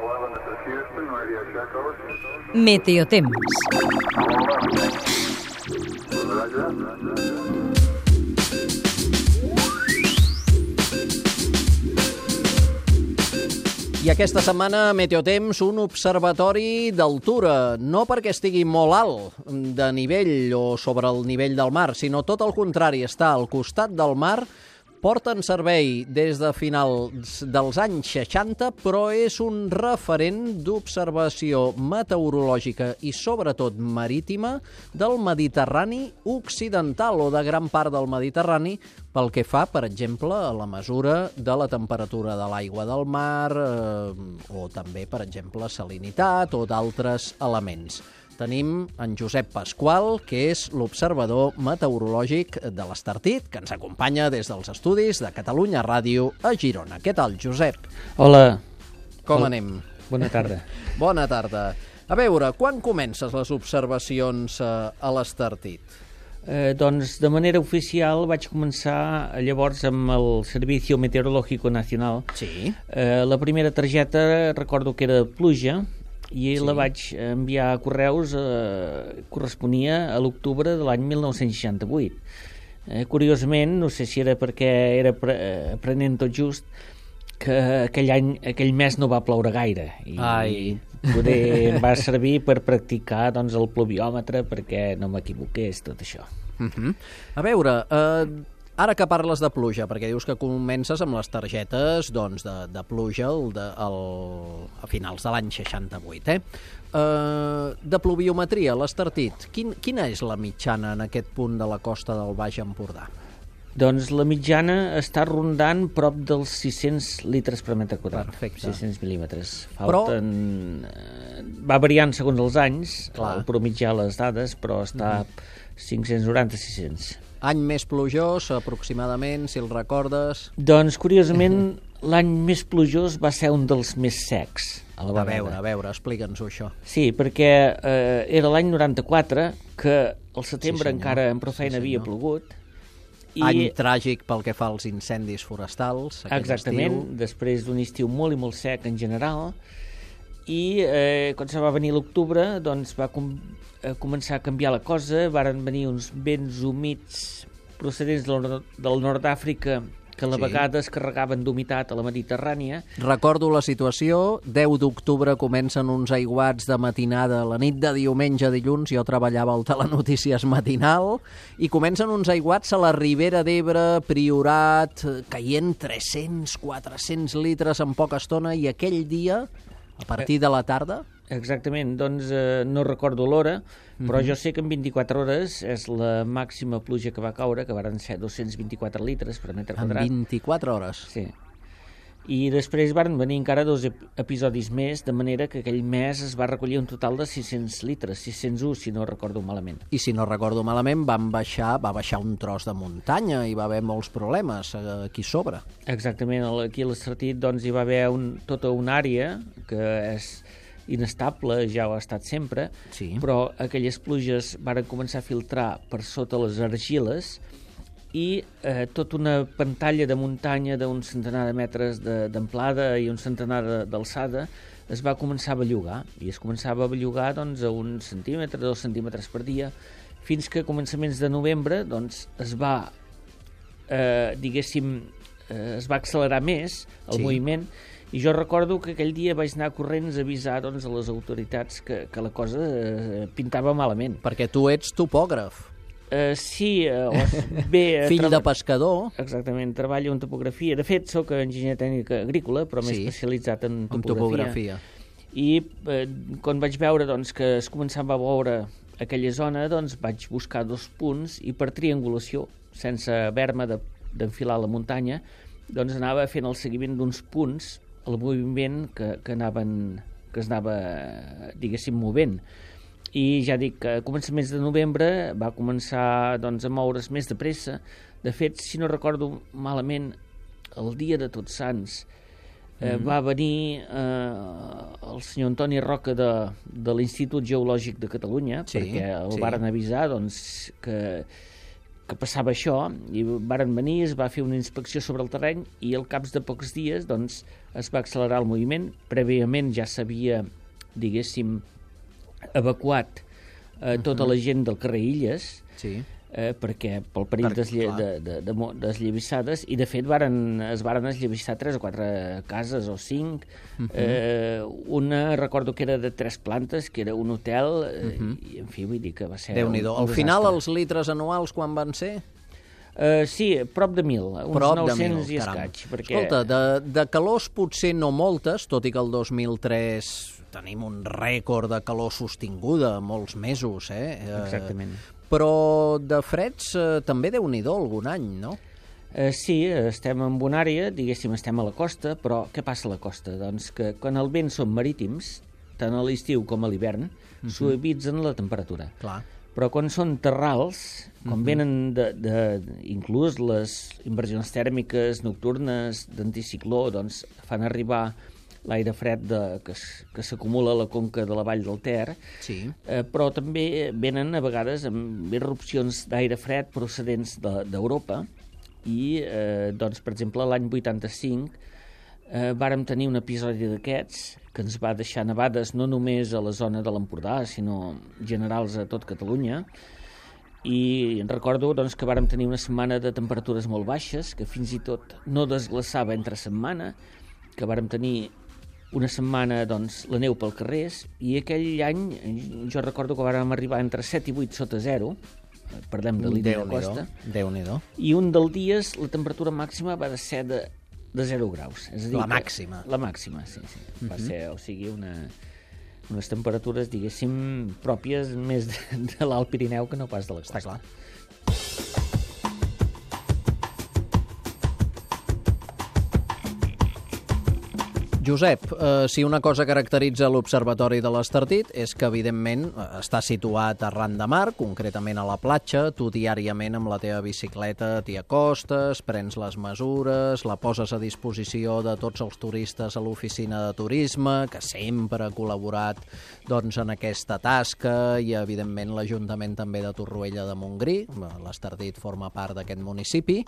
Meteotemps. I aquesta setmana, Meteotemps, un observatori d'altura, no perquè estigui molt alt de nivell o sobre el nivell del mar, sinó tot el contrari, està al costat del mar, porta en servei des de finals dels anys 60, però és un referent d'observació meteorològica i sobretot marítima del Mediterrani occidental o de gran part del Mediterrani pel que fa, per exemple, a la mesura de la temperatura de l'aigua del mar o també, per exemple, salinitat o d'altres elements. Tenim en Josep Pasqual, que és l'observador meteorològic de l'Estartit, que ens acompanya des dels estudis de Catalunya Ràdio a Girona. Què tal, Josep? Hola. Com anem? Bona tarda. Bona tarda. A veure, quan comences les observacions a l'Estartit? Doncs de manera oficial vaig començar llavors amb el Servicio Meteorológico Nacional. Sí. La primera targeta recordo que era pluja, i la vaig enviar a correus, corresponia a l'octubre de l'any 1968. Curiosament, no sé si era perquè era aprenent tot just, que aquell mes no va ploure gaire. I poder em va servir per practicar doncs, el pluviòmetre perquè no m'equivoqués, tot això. A veure, ara que parles de pluja, perquè dius que comences amb les targetes doncs, de pluja a finals de l'any 68. De pluviometria, l'Estartit, quina és la mitjana en aquest punt de la costa del Baix Empordà? Doncs la mitjana està rondant prop dels 600 litres per metre quadrat. Perfecte. 600 mil·límetres. Va variant segons els anys, el promitjar les dades, però està 590-600. Any més plujós, aproximadament, si el recordes? Doncs, curiosament, l'any més plujós va ser un dels més secs. A veure, explica'ns-ho, això. Sí, perquè era l'any 94, que al setembre encara en prou feina havia plogut. Any tràgic pel que fa als incendis forestals. Exactament, després d'un estiu molt i molt sec en general. I quan se va venir l'octubre, doncs va començar a canviar la cosa, varen venir uns vents humits procedents del nord d'Àfrica que a la vegada es carregaven d'humitat a la Mediterrània. Recordo la situació, 10 d'octubre comencen uns aiguats de matinada, la nit de diumenge a dilluns, jo treballava al Telenotícies matinal, i comencen uns aiguats a la Ribera d'Ebre, Priorat, caient 300-400 litres en poca estona, i aquell dia, a partir de la tarda... Exactament, doncs no recordo l'hora, però jo sé que en 24 hores és la màxima pluja que va caure, que varen ser 224 litres per metre quadrat. En 24 hores? Sí. I després van venir encara 2 episodis més, de manera que aquell mes es va recollir un total de 600 litres, 601, si no recordo malament. I si no recordo malament, va baixar un tros de muntanya i va haver molts problemes aquí sobre. Exactament, aquí a l'Estartit doncs, hi va haver tota una àrea que és inestable, ja ho ha estat sempre, però aquelles pluges varen començar a filtrar per sota les argiles i tota una pantalla de muntanya d'un centenar de metres d'amplada i un centenar d'alçada es va començar a bellugar, i es començava a bellugar doncs, a 1 centímetre, 2 centímetres per dia, fins que a començaments de novembre doncs, es va accelerar més el moviment. I jo recordo que aquell dia vaig anar corrents a avisar doncs, a les autoritats que la cosa pintava malament. Perquè tu ets topògraf. Sí, fill de pescador. Exactament, treballo en topografia. De fet, soc enginyer tècnic agrícola, però m'he especialitzat en topografia. I quan vaig veure doncs, que es començava a veure aquella zona, doncs, vaig buscar 2 punts i per triangulació, sense haver-me d'enfilar la muntanya, doncs anava fent el seguiment d'uns punts el moviment que es anava, diguéssim, movent. I ja dic que a començaments de novembre va començar doncs, a moure's més de pressa. De fet, si no recordo malament, el dia de Tots Sants va venir el senyor Antoni Roca de l'Institut Geològic de Catalunya, perquè el varen avisar doncs, que que passava això, i varen venir, es va fer una inspecció sobre el terreny i al cap de pocs dies doncs, es va accelerar el moviment. Prèviament ja s'havia, diguéssim, evacuat tota la gent del carrer Illes, perquè pel perill d'esllavissades, i de fet es varen esllavissar 3 o 4 cases o 5. Una recordo que era de 3 plantes, que era un hotel, i en fi, vull dir que va ser Déu-n'hi-do. Al final, els litres anuals quan van ser? Sí, prop de 1.000, uns 900 i escaig. Escolta, de calors potser no moltes, tot i que el 2003 tenim un rècord de calor sostinguda, molts mesos, Exactament. Però de freds també Déu-n'hi-do algun any, no? Sí, estem en una àrea, diguéssim, estem a la costa, però què passa a la costa? Doncs que quan els vents són marítims, tant a l'estiu com a l'hivern, suavitzen la temperatura. Clar. Però quan són terrals, quan venen inclús les inversions tèrmiques nocturnes d'anticicló, doncs fan arribar l'aire fred que s'acumula a la conca de la vall del Ter, però també venen a vegades amb irrupcions d'aire fred procedents d'Europa i, doncs, per exemple, l'any 85 vàrem tenir un episodi d'aquests que ens va deixar nevades no només a la zona de l'Empordà, sinó generals a tot Catalunya, i recordo doncs, que vàrem tenir una setmana de temperatures molt baixes, que fins i tot no desglaçava entre setmana, que vàrem tenir una setmana, doncs, la neu pel carrers, i aquell any jo recordo que vàrem arribar entre 7 i 8 sota zero, parlem de línia de costa, i un dels dies la temperatura màxima va ser de 0 graus. És a dir, la màxima? La màxima, sí. Va ser, o sigui, unes temperatures, diguéssim, pròpies més de l'Alt Pirineu que no pas de la costa. Està clar. Josep, si una cosa caracteritza l'Observatori de l'Estartit és que, evidentment, està situat arran de mar, concretament a la platja. Tu diàriament amb la teva bicicleta t'hi acostes, prens les mesures, la poses a disposició de tots els turistes a l'oficina de turisme, que sempre ha col·laborat doncs, en aquesta tasca, i, evidentment, l'Ajuntament també de Torroella de Montgrí. L'Estartit forma part d'aquest municipi.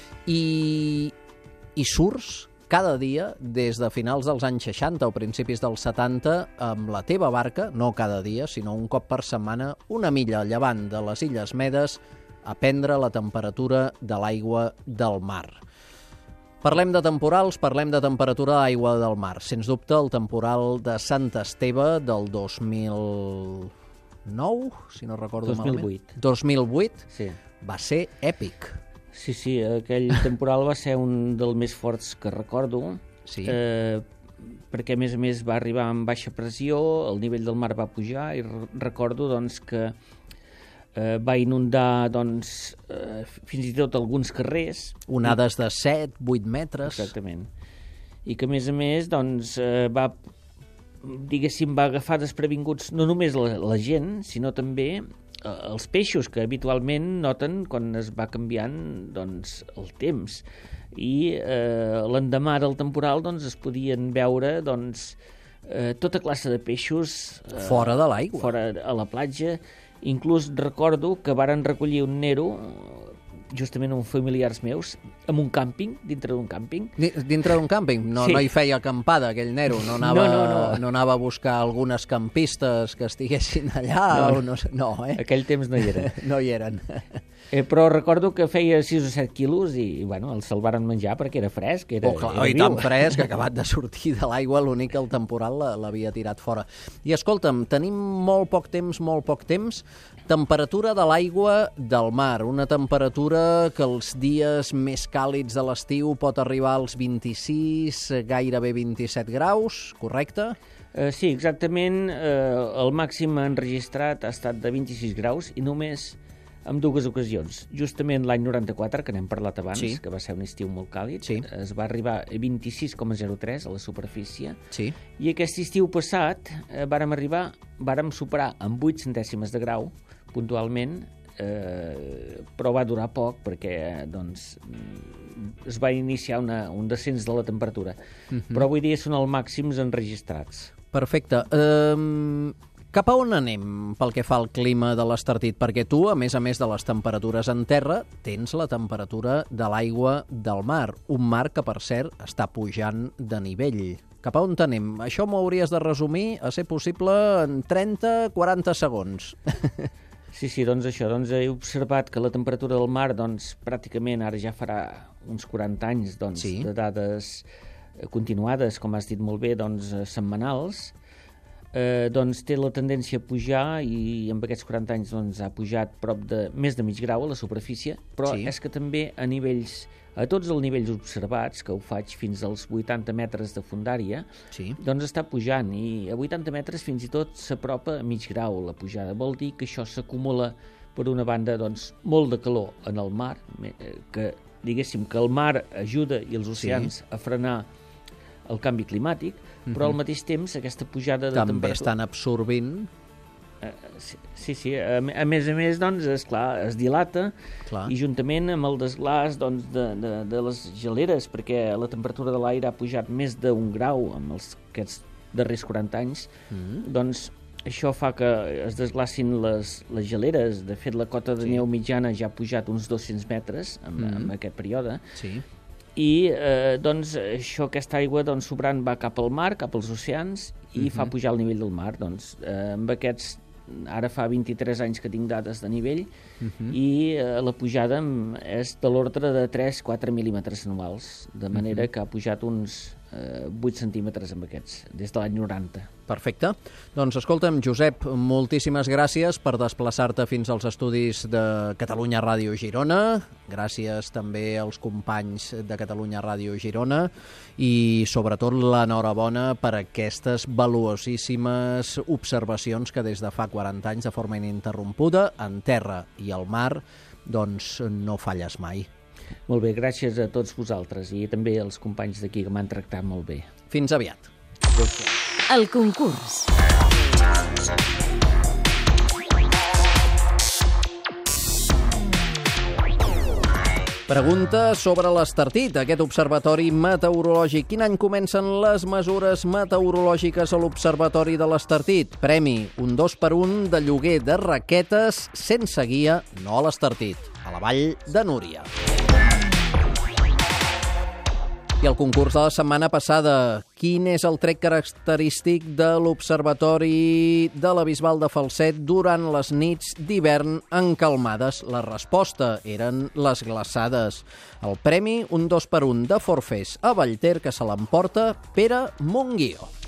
I surts cada dia, des de finals dels anys 60 o principis dels 70, amb la teva barca, no cada dia, sinó un cop per setmana, una milla a llevant de les Illes Medes, a prendre la temperatura de l'aigua del mar. Parlem de temporals, parlem de temperatura d'aigua del mar. Sens dubte, el temporal de Sant Esteve del 2009, si no recordo malament. 2008. Sí. Va ser èpic. Sí, aquell temporal va ser un dels més forts que recordo, perquè a més va arribar amb baixa pressió, el nivell del mar va pujar, i recordo doncs, que va inundar fins i tot alguns carrers. Onades de 7-8 metres. Exactament. I que a més doncs, va agafar desprevinguts no només la gent, sinó també els peixos, que habitualment noten quan es va canviant doncs, el temps. I l'endemà del temporal doncs, es podien veure tota classe de peixos fora de l'aigua, fora a la platja. Inclús recordo que varen recollir un nero, justament uns familiars meus, en un càmping, dintre d'un càmping. Dintre d'un càmping? No hi feia acampada, aquell nero? No anava a buscar algunes campistes que estiguessin allà? No, Aquell temps no hi eren. No hi eren. Però recordo que feia 6 o 7 quilos i se'l varen menjar perquè era fresc. Era tan fresc, acabat de sortir de l'aigua, l'únic que el temporal l'havia tirat fora. I escolta'm, tenim molt poc temps. Temperatura de l'aigua del mar, una temperatura que els dies més càlids de l'estiu pot arribar als 26, gairebé 27 graus, correcte? Sí, exactament. El màxim enregistrat ha estat de 26 graus i només en 2 ocasions. Justament l'any 94, que n'hem parlat abans, que va ser un estiu molt càlid, es va arribar a 26,03 a la superfície, i aquest estiu passat vàrem superar amb 8 centèsimes de grau, puntualment, però va durar poc perquè es va iniciar un descens de la temperatura. Però avui dia són els màxims enregistrats. Perfecte. Cap a on anem pel que fa al clima de l'Estartit? Perquè tu, a més de les temperatures en terra, tens la temperatura de l'aigua del mar. Un mar que, per cert, està pujant de nivell. Cap a on anem? Això m'ho hauries de resumir, a ser possible, en 30-40 segons. Sí, doncs això. He observat que la temperatura del mar, pràcticament ara ja farà uns 40 anys de dades continuades, com has dit molt bé, setmanals, té la tendència a pujar i amb aquests 40 anys ha pujat prop de més de mig grau a la superfície, però és que també a tots els nivells observats, que ho faig fins als 80 metres de fondària, està pujant, i a 80 metres fins i tot s'apropa a mig grau la pujada. Vol dir que això s'acumula, per una banda, molt de calor en el mar, que diguéssim que el mar ajuda i els oceans a frenar el canvi climàtic, però al mateix temps aquesta pujada de temperatura... També estan absorbint... Sí. A més, esclar, es dilata i juntament amb el desglàs de les geleres, perquè la temperatura de l'aire ha pujat més d'1 grau en aquests darrers 40 anys, això fa que es desglacin les geleres. De fet, la cota de neu mitjana ja ha pujat uns 200 metres en aquest període. I aquesta aigua sobrant va cap al mar, cap als oceans, i fa pujar el nivell del mar. Amb aquests, ara fa 23 anys que tinc dades de nivell, i la pujada és de l'ordre de 3-4 mil·límetres anuals, de manera que ha pujat uns 8 centímetres amb aquests, des de l'any 90. Perfecte. Doncs escolta'm, Josep, moltíssimes gràcies per desplaçar-te fins als estudis de Catalunya Ràdio Girona. Gràcies també als companys de Catalunya Ràdio Girona i sobretot l'enhorabona per aquestes valuosíssimes observacions que des de fa 40 anys de forma ininterrompuda en terra i al mar no falles mai. Molt bé, gràcies a tots vosaltres i també als companys d'aquí que m'han tractat molt bé. Fins aviat. El concurs. Pregunta sobre l'Estartit, aquest observatori meteorològic. Quin any comencen les mesures meteorològiques a l'observatori de l'Estartit? Premi, un 2x1 de lloguer de raquetes sense guia, no a l'Estartit, a la Vall de Núria. I el concurs de la setmana passada, quin és el tret característic de l'observatori de la Bisbal de Falset durant les nits d'hivern encalmades? La resposta eren les glaçades. El premi, un 2x1 de Forfers a Vallter, que se l'emporta Pere Monguió.